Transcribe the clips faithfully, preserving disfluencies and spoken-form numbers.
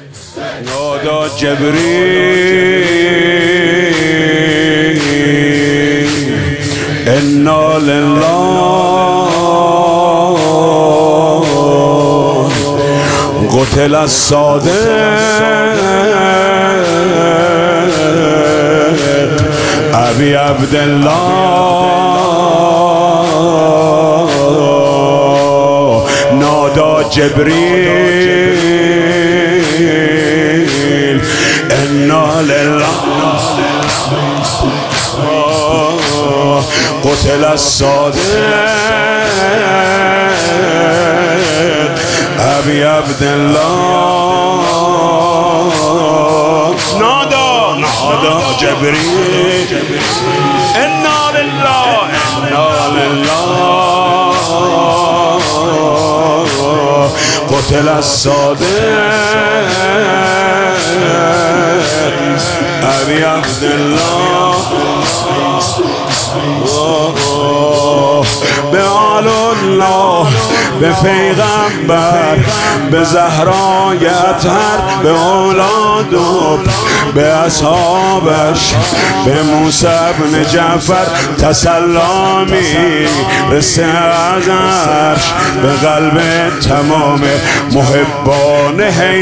نادا جبریل انا لله قتل الصادق ابی عبدالله نادا جبریل انا لله قتل الصادق ابی عبدالله نادا نادا جبریل انا لله انا لله قتل الصادق ابی عبدالله به آل الله به پیغمبر به زهرای اطهر به اولاد و به اصحابش به موسی بن جعفر تسلامی رسه از عرش به قلب تمام محبان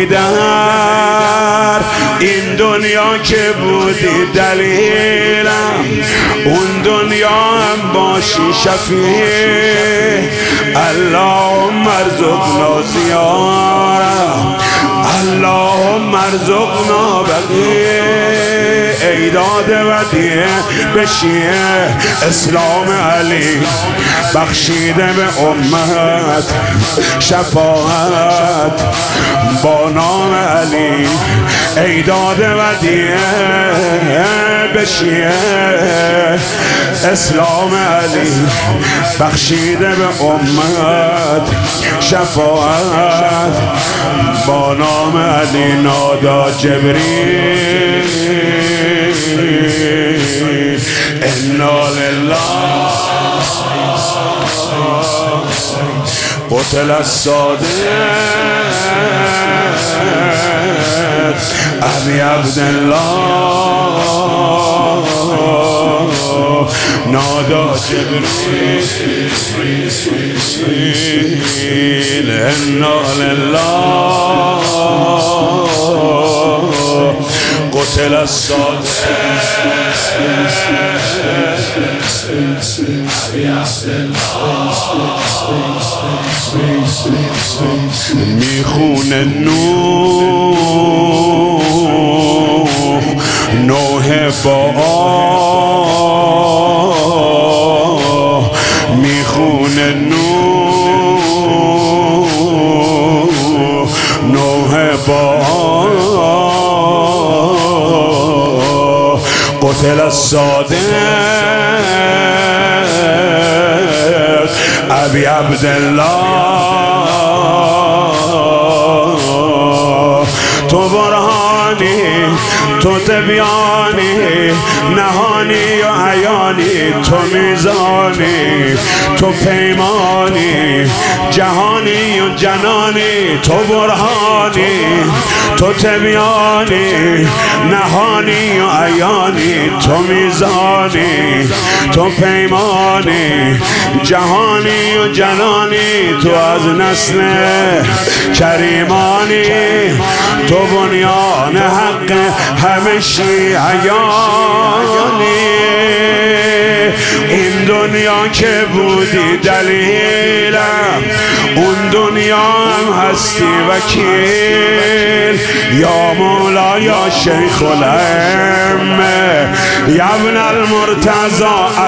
حیدر این دنیا که بودی دلیلم اون دنیا هم باشی شفیع اللهم ارزقنا زیارت اللهم ارزقنا بقیه ایداد ودیه به شیعه اسلام علی بخشیده به امت شفاعت با نام علی ایداد ودیه به شیعه اسلام علی بخشیده به امت شفاعت با نام علی نادا جبریل انا لله قتل الصادق ابی عبدالله نادا جبریل انا لله قتل الصادق ابی عبدالله میخونه نوح نوح با آه میخونه نوح نوح با آه قتل الصادق ابی عبدالله تو برهانی تو تبیانی نهانی و عیانی تو میزانی تو پیمانی جهانی و جنانی تو برهانی تو تبیانی نهانی و عیانی تو میزانی تو پیمانی جهانی و جنانی تو از نسل کریمانی تو بنیان حق همه شیعیانی این دنیا که بودی دلیلم اون دنیا هم هستی وکیل یا مولا یا شیخ الائمه یا ابن المرتضی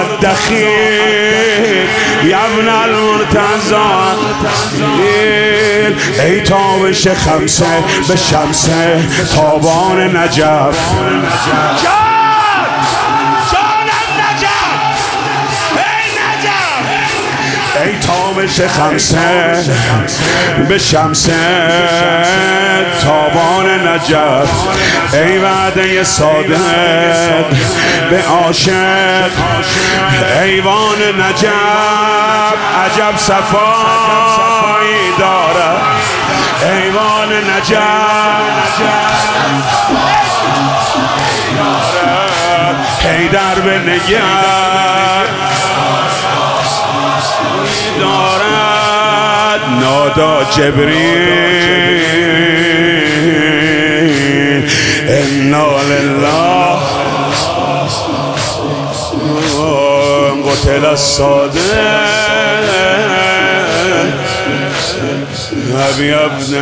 الدخیل یا ابن المرتضی الدخیل ای تابش خمسه به شمسه تابان نجف ای تابش خمسه به شمسه تابان نجف ای وعده صادق به عاشق ایوان نجف عجب صفایی دارد ایوان نجف حیدر به نگه دارد نادا جبریل انا لله قتل الصادق ابي عبد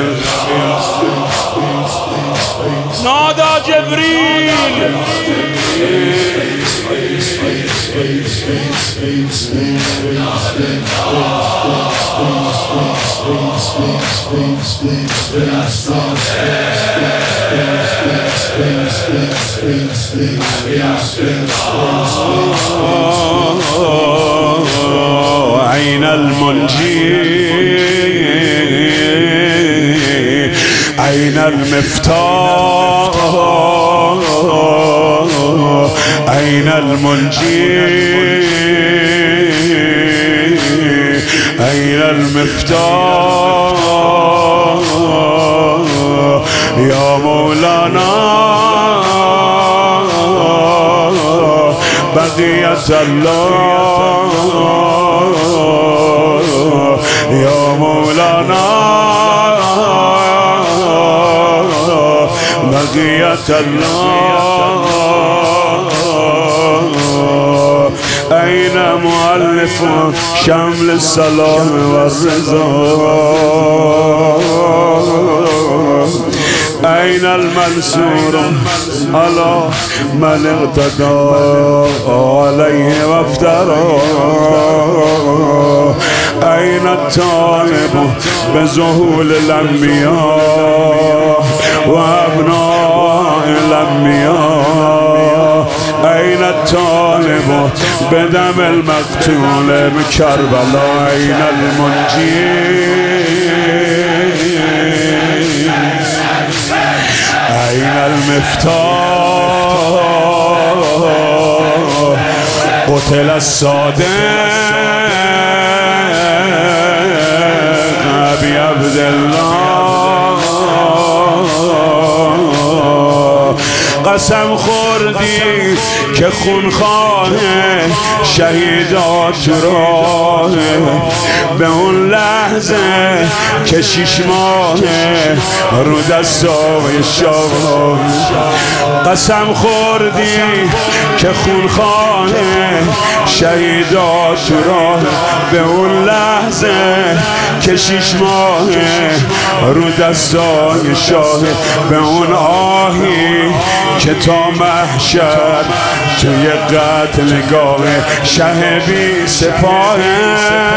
نادا جبريل أين المنجي أين المفتاح أين المنجي أين المفتاح يا مولانا بقية الله يا مولانا بقية الله أين مؤلف شمل السلام والرضا أين المنصور على من اقتدى عليه وافترى أين التائب بذهول الأنبياء وأبناء الأنبياء أين الطالب بدم المقتول بكربلاء أين المنجي أين المفتاح قتل الصادق أبي عبد الله قسم خوردی که خونخواه شهیدات راه به اون لحظه که شیش ماه رو دستای شاه قسم خوردی که خونخواه شهیدات راه به اون لحظه که شیش ماه رو دستای شاه به اون آهی که تا محشر توی قتلگاه شه بی سپاهه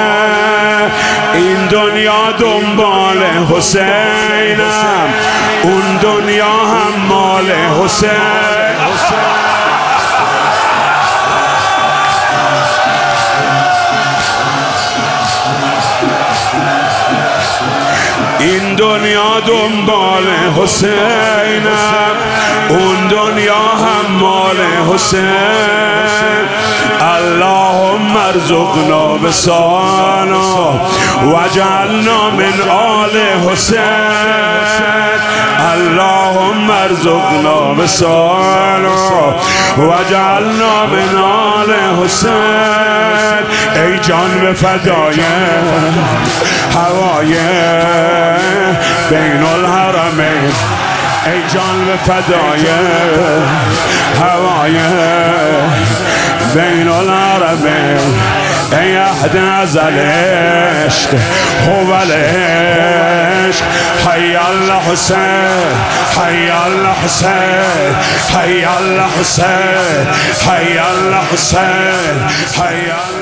این دنیا دنبال حسینم اون دنیا هم مال حسین این دنیا دنبال حسینم اون دنیا هم مال حسین اللهم ارزقنا بسانا وجعلنا من آل حسین اللهم ارزقنا بسانا وجعلنا من آل حسین ای جان به فدای هوای بین الحرمین ای جان به فدای هوای بین الحرمین ای عهد ازل عشق هو العشق حی الحسین حی الحسین حی الحسین حی الحسین حی